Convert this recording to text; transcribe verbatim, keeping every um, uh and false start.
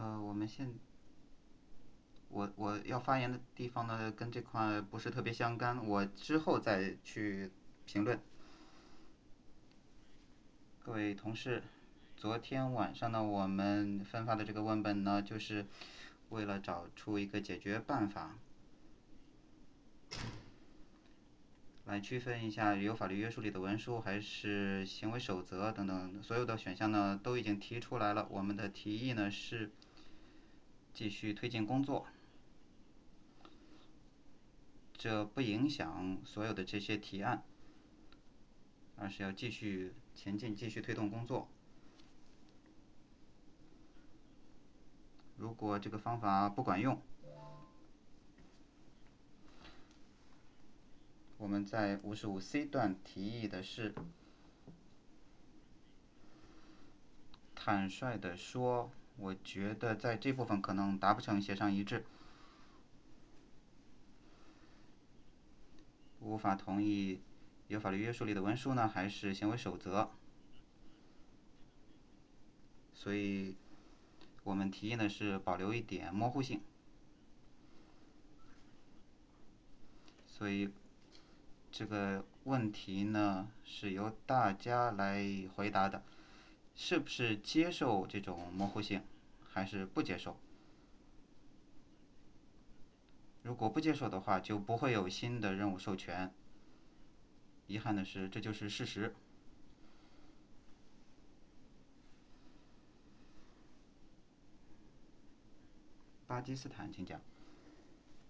呃，我们现我我要发言的地方呢，跟这块不是特别相干，我之后再去评论。各位同事，昨天晚上呢，我们分发的这个文本呢，就是为了找出一个解决办法，来区分一下有法律约束力的文书还是行为守则等等，所有的选项呢都已经提出来了。我们的提议呢是继续推进工作，这不影响所有的这些提案，而是要继续前进，继续推动工作。如果这个方法不管用，我们在五十五 C 段提议的是，坦率的说，我觉得在这部分可能达不成协商一致，无法同意有法律约束力的文书呢，还是行为守则。所以我们提议呢是保留一点模糊性。所以这个问题呢是由大家来回答的，是不是接受这种模糊性，还是不接受？如果不接受的话，就不会有新的任务授权。遗憾的是，这就是事实。巴基斯坦，请讲。